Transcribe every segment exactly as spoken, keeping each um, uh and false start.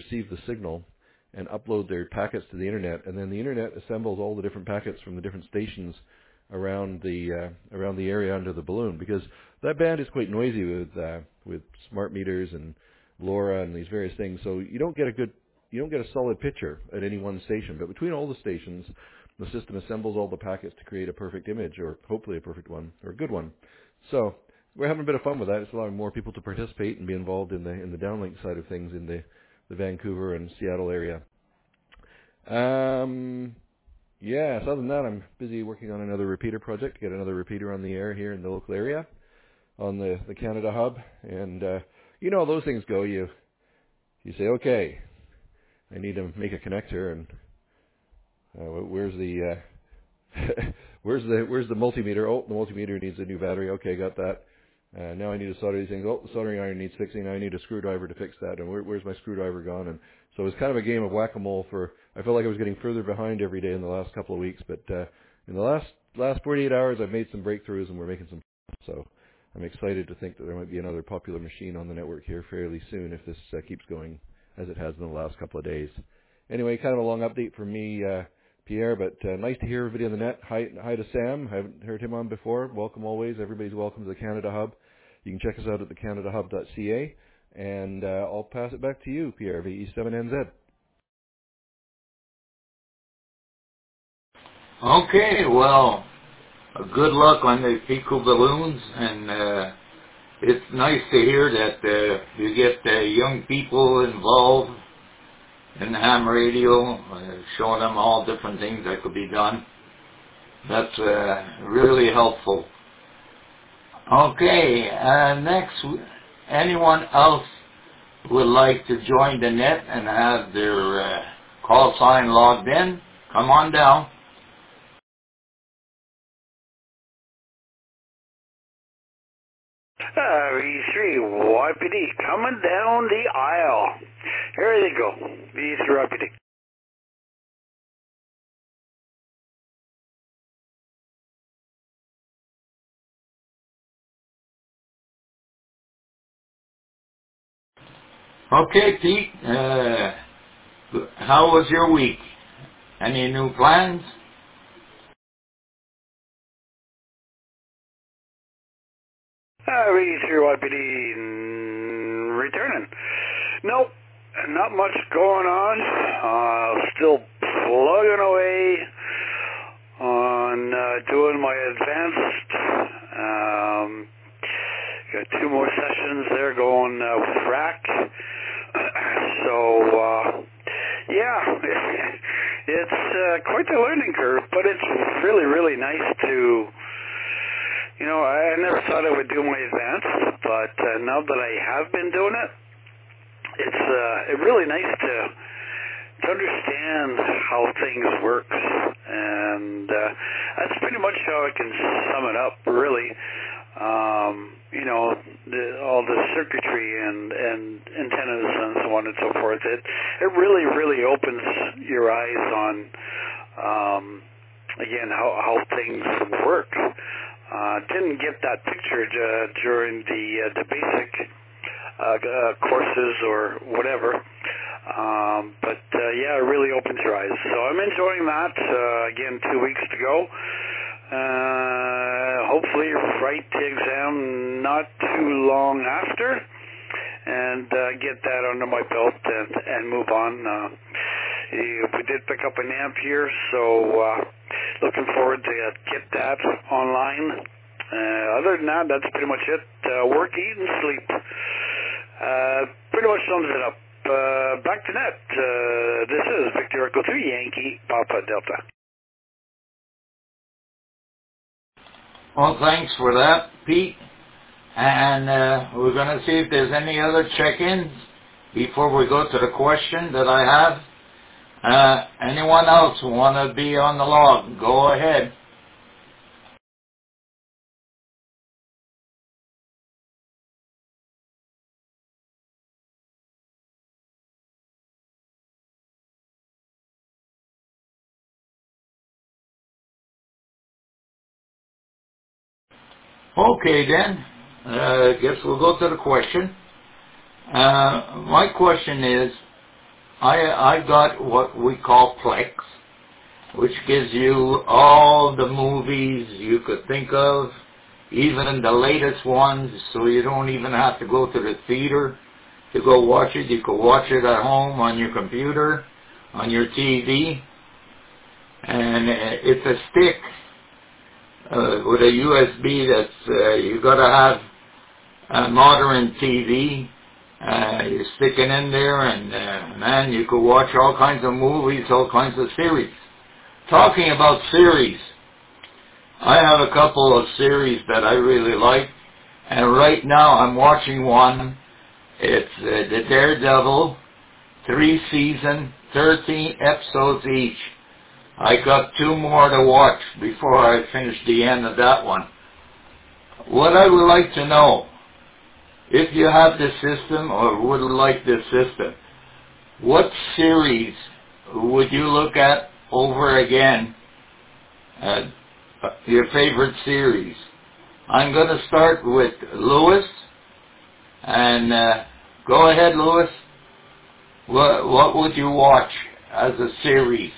receive the signal and upload their packets to the internet, and then the internet assembles all the different packets from the different stations around the uh, around the area under the balloon, because that band is quite noisy with uh, with smart meters and LoRa and these various things. So you don't get a good you don't get a solid picture at any one station, but between all the stations, the system assembles all the packets to create a perfect image, or hopefully a perfect one, or a good one. So we're having a bit of fun with that. It's allowing more people to participate and be involved in the in the downlink side of things in the, the Vancouver and Seattle area. Um, yeah, so other than that, I'm busy working on another repeater project to get another repeater on the air here in the local area on the, the Canada Hub. And uh, you know how those things go. You you say, okay, I need to make a connector, and uh, where's the uh, where's the where's the multimeter? Oh, the multimeter needs a new battery. Okay, got that. Uh, now I need to solder these things. Oh, the soldering iron needs fixing. Now I need a screwdriver to fix that. And where, where's my screwdriver gone? And so it was kind of a game of whack-a-mole. For I felt like I was getting further behind every day in the last couple of weeks. But uh, in the last last forty-eight hours, I've made some breakthroughs, and we're making some. So I'm excited to think that there might be another popular machine on the network here fairly soon if this uh, keeps going as it has in the last couple of days. Anyway, kind of a long update from me, uh, Pierre, but uh, nice to hear everybody on the net. Hi, hi to Sam. I haven't heard him on before. Welcome always. Everybody's welcome to the Canada Hub. You can check us out at the canada hub dot c a, and uh, I'll pass it back to you, Pierre, V E seven N Z. Okay, well, good luck on the Pico balloons, and uh, it's nice to hear that uh, you get uh, young people involved in the ham radio, uh, showing them all different things that could be done. That's uh, really helpful. Okay, uh, next, anyone else would like to join the net and have their uh, call sign logged in, come on down. Uh, V three Y P D coming down the aisle. Here they go. V three Y P D. Okay, Pete, uh, how was your week? Any new plans? Uh, V three Y P D mm, returning. Nope, not much going on. Uh, still plugging away on uh, doing my advanced. Um, got two more sessions there going uh, with rack. So, uh, yeah, it's uh, quite the learning curve, but it's really, really nice to, you know, I never thought I would do my advanced, but uh, now that I have been doing it, it's uh, it really nice to to understand how things work, and uh, that's pretty much how I can sum it up, really. Um, you know, the, all the circuitry and, and antennas and so on and so forth. It it really, really opens your eyes on, um, again, how, how things work. Uh, didn't get that picture uh, during the uh, the basic uh, uh, courses or whatever. Um, but uh, yeah, it really opens your eyes. So I'm enjoying that. Uh, again, two weeks to go. Uh, hopefully write the exam not too long after, and uh, get that under my belt and, and move on. Uh, we did pick up an amp here, so uh, looking forward to uh, get that online. Uh, other than that, that's pretty much it. Uh, work, eat, and sleep. Uh, pretty much sums it up. Uh, back to net. Uh, this is Victor Echo two Yankee Papa Delta. Well, thanks for that, Pete. And uh, we're going to see if there's any other check-ins before we go to the question that I have. Uh, anyone else who want to be on the log, go ahead. Okay, then. I uh, guess we'll go to the question. Uh, my question is, I I got what we call Plex, which gives you all the movies you could think of, even the latest ones, so you don't even have to go to the theater to go watch it. You can watch it at home on your computer, on your T V, and it's a stick uh, with a U S B that's, uh, you got to have a modern T V. Uh, you stick it in there, and uh, man, you could watch all kinds of movies, all kinds of series. Talking about series, I have a couple of series that I really like, and right now I'm watching one. It's uh, the Daredevil, three season, thirteen episodes each. I got two more to watch before I finish the end of that one. What I would like to know, if you have this system or would like this system, what series would you look at over again? Uh, your favorite series. I'm going to start with Lewis. And uh, go ahead, Lewis. What, what would you watch as a series?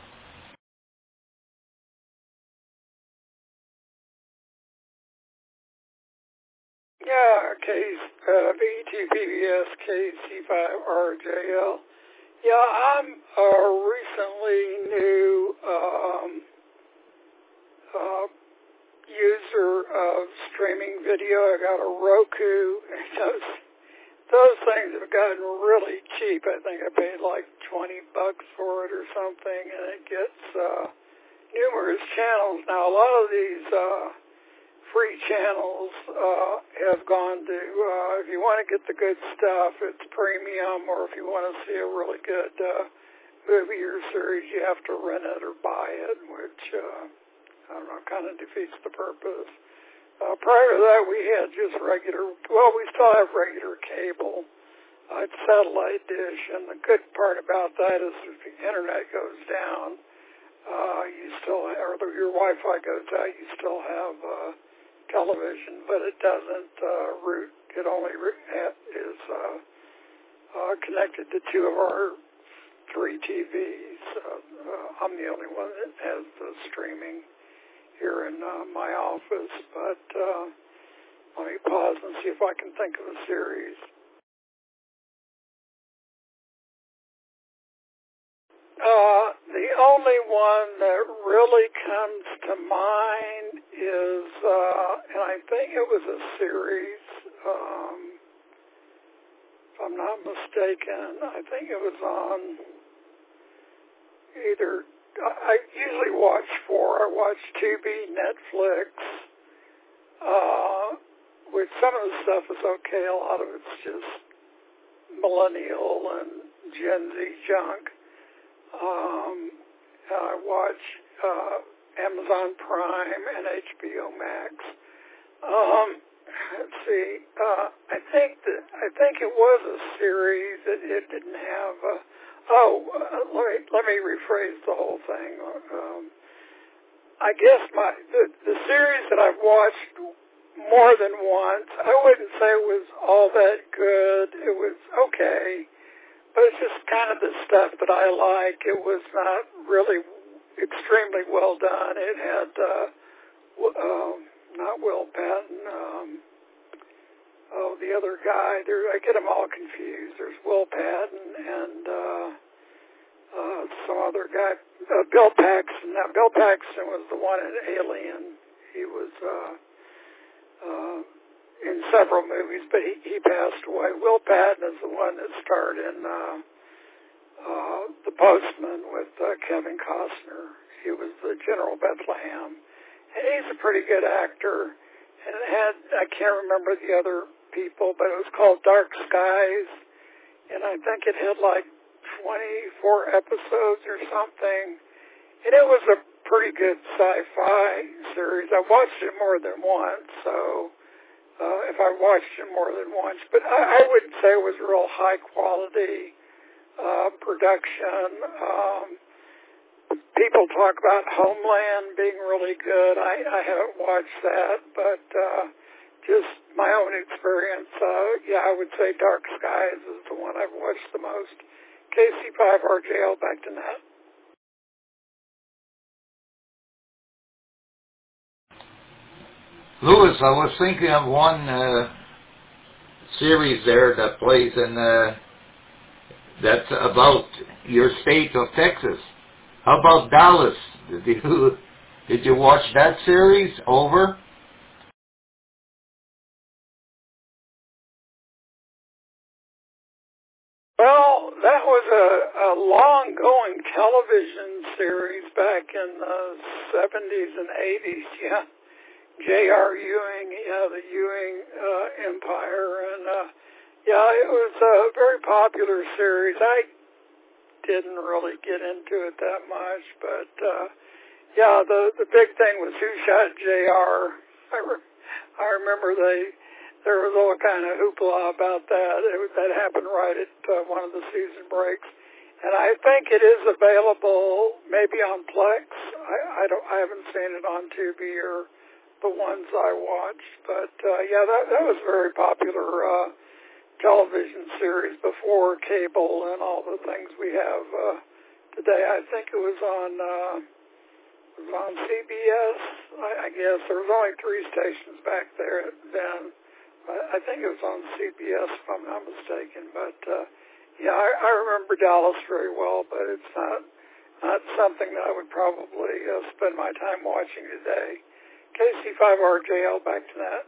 Yeah, case uh, B T P B S K C five R J L. Yeah, I'm a recently new um, uh, user of streaming video. I got a Roku. Those, those things have gotten really cheap. I think I paid like twenty bucks for it or something, and it gets uh, numerous channels. Now, a lot of these uh, free channels uh, have gone to, uh, if you want to get the good stuff, it's premium, or if you want to see a really good uh, movie or series, you have to rent it or buy it, which, uh, I don't know, kind of defeats the purpose. Uh, prior to that, we had just regular, well, we still have regular cable. Uh, it's satellite dish, and the good part about that is if the internet goes down, uh, you still have, or your Wi-Fi goes out, you still have uh, television, but it doesn't uh, root. It only root, is uh, uh, connected to two of our three T Vs. Uh, uh, I'm the only one that has the streaming here in uh, my office, but uh, let me pause and see if I can think of a series. Uh, the only one that really comes to mind is, uh, and I think it was a series, um, if I'm not mistaken, I think it was on either, I usually watch four, I watch Tubi, Netflix, uh, which some of the stuff is okay, a lot of it's just millennial and Gen Z junk. Um, I watch uh, Amazon Prime and H B O Max. Um, let's see. Uh, I think that I think it was a series that it didn't have. A, oh, uh, let me let me rephrase the whole thing. Um, I guess my the, the series that I've watched more than once, I wouldn't say it was all that good. It was okay. But it's just kind of the stuff that I like. It was not really extremely well done. It had, uh, uh, not Will Patton, um, oh, the other guy. There, I get them all confused. There's Will Patton and uh, uh, some other guy, uh, Bill Paxton. Now, Bill Paxton was the one in Alien. He was uh, uh, in several movies, but he, he passed away. Will Patton is the one that starred in uh, uh, The Postman with uh, Kevin Costner. He was the General Bethlehem. And he's a pretty good actor. And it had, I can't remember the other people, but it was called Dark Skies. And I think it had like twenty-four episodes or something. And it was a pretty good sci-fi series. I watched it more than once, so Uh, if I watched it more than once, but I, I wouldn't say it was real high quality uh, production. Um, people talk about Homeland being really good. I, I haven't watched that, but uh, just my own experience, uh, yeah, I would say Dark Skies is the one I've watched the most. K C five R J L, back to Nat. Louis, I was thinking of one uh, series there that plays in uh, that's about your state of Texas. How about Dallas? Did you did you watch that series? Over. Well, that was a, a long-going television series back in the seventies and eighties, yeah. J R. Ewing, yeah, the Ewing uh, Empire, and uh, yeah, it was a very popular series. I didn't really get into it that much, but uh, yeah, the the big thing was who shot J R. I, re- I remember they there was all kind of hoopla about that. It, was- that happened right at uh, one of the season breaks, and I think it is available maybe on Plex. I I don't I haven't seen it on Tubi or the ones I watched, but uh, yeah, that that was a very popular uh, television series before cable and all the things we have uh, today. I think it was on uh, it was on C B S. I, I guess there was only three stations back there then. I, I think it was on C B S if I'm not mistaken. But uh, yeah, I, I remember Dallas very well, but it's not not something that I would probably uh, spend my time watching today. K C five R J L, back to that.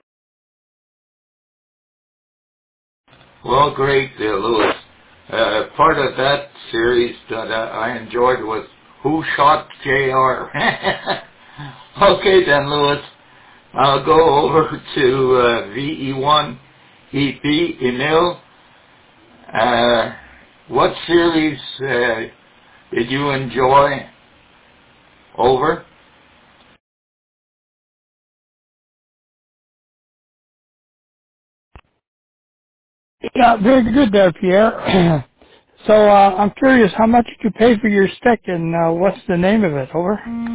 Well, great, uh, Louis. Uh, part of that series that uh, I enjoyed was Who Shot J R. Okay then, Louis. I'll go over to uh, V E one E P, Emil. Uh, what series uh, did you enjoy? Over. Yeah, very good there, Pierre. So uh, I'm curious, how much did you pay for your stick, and uh, what's the name of it? Over.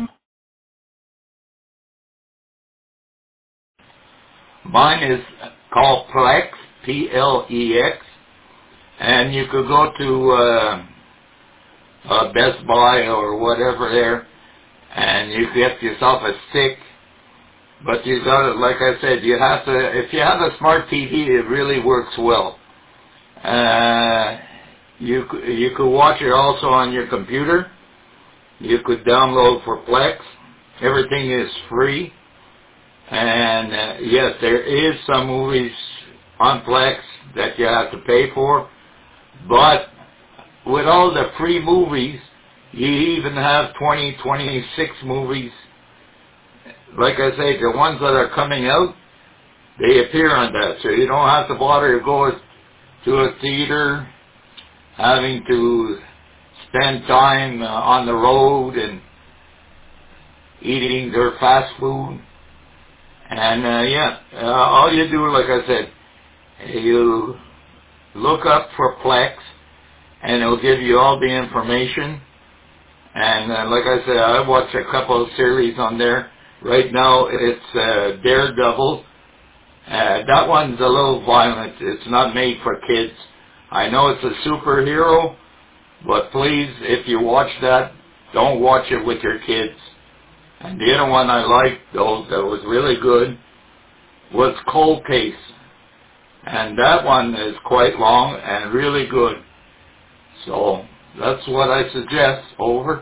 Mine is called Plex, P L E X, and you could go to uh, uh, Best Buy or whatever there, and you get yourself a stick. But you got to, like I said, you have to. If you have a smart T V, it really works well. Uh, you c- you could watch it also on your computer. You could download for Plex. Everything is free. And uh, yes, there is some movies on Plex that you have to pay for, but with all the free movies, you even have twenty, twenty-six movies. Like I say, the ones that are coming out, they appear on that, so you don't have to bother to go to a theater, having to spend time uh, on the road and eating their fast food. And uh, yeah, uh, all you do, like I said, you look up for Plex, and it'll give you all the information. And uh, like I said, I watched a couple of series on there. Right now, it's uh, Daredevil. Uh, that one's a little violent. It's not made for kids. I know it's a superhero, but please, if you watch that, don't watch it with your kids. And the other one I liked, though, that was really good, was Cold Case. And that one is quite long and really good. So that's what I suggest. Over.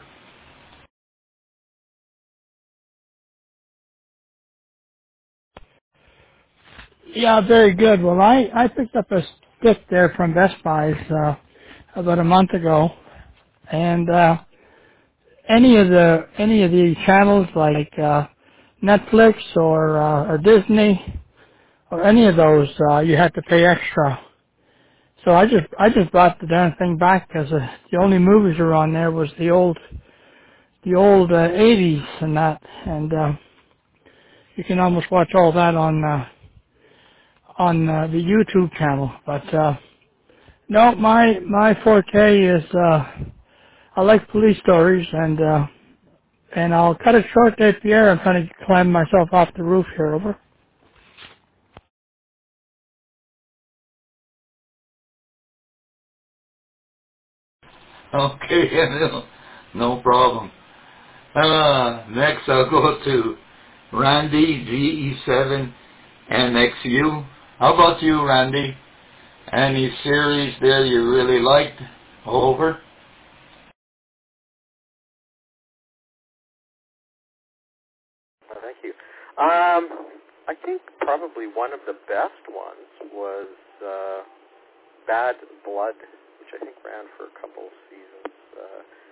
Yeah, very good. Well, I, I picked up a stick there from Best Buy's uh, about a month ago, and uh, any of the any of the channels like uh, Netflix or uh, or Disney or any of those, uh, you had to pay extra. So I just I just brought the darn thing back because uh, the only movies that were on there was the old the old uh, eighties and that, and uh, you can almost watch all that on uh, on uh, the YouTube channel. But uh, no, my my forte is uh, I like police stories, and uh, and I'll cut it short there, Pierre. I'm trying to climb myself off the roof here. Over. Okay, no, no problem. Uh, next I'll go to Randy, G E seven N X U. How about you, Randy? Any series there you really liked? Over? Oh, thank you. Um, I think probably one of the best ones was uh, Bad Blood, which I think ran for a couple of seasons. Uh,